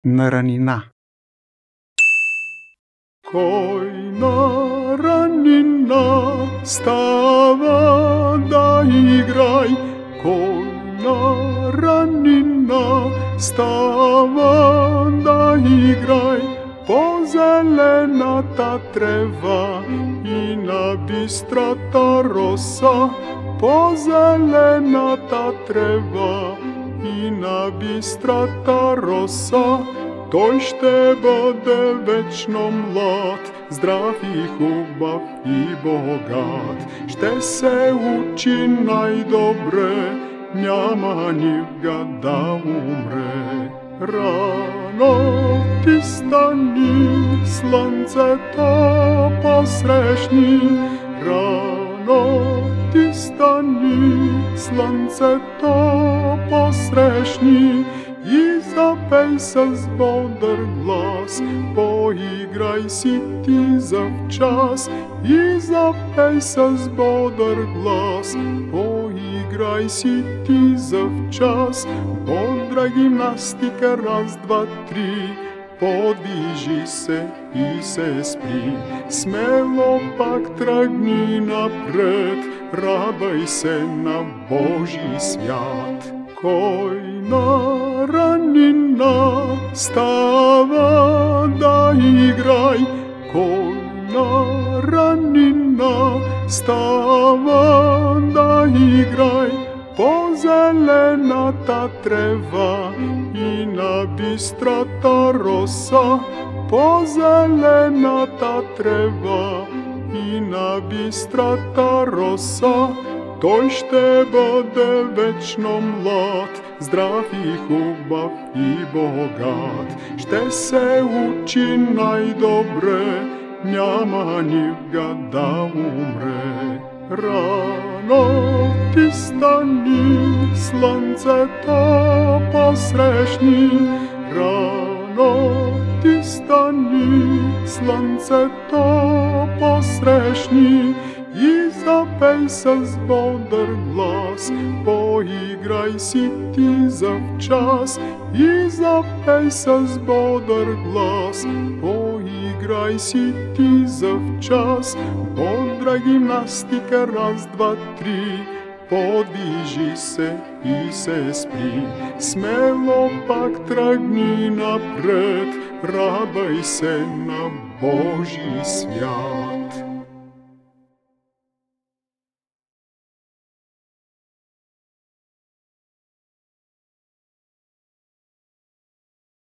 на ранина. Кой на ранина става да играй, кой на ранина става да играй по зелената трева и на бистрата роса, по зелената трева и на бистрата роса. Той ще бъде вечно млад, здрав и хубав и богат. Ще се учи най-добре, няма нивга да умре. Рано ти стани, слънцето посрещни, рано ти стани, слънцето посрещни. И запей с бодър глас, поиграй си ти завчас. И запей с бодър глас, поиграй си ти завчас. Бодра гимнастика, раз, два, три, подвижи се и се спри. Смело пак тръгни напред, радвай се на Божий свят. Кой на ранина става да играй, кой на ранина става да играй по зелената трева и на бистрата роса, по зелената трева и на бистрата роса. Той ще бъде вечно млад, здрав и хубав и богат. Ще се учи най-добре, няма нивга да умре. Рано ти стани, слънцето посрещни, рано ти стани, слънцето посрещни. И запей с бодър глас, поиграй си ти завчас. И запей с бодър глас, поиграй си ти завчас. Бодра гимнастика, раз, два, три, подвижи се и се спри. Смело пак тръгни напред, радвай се на Божий свят.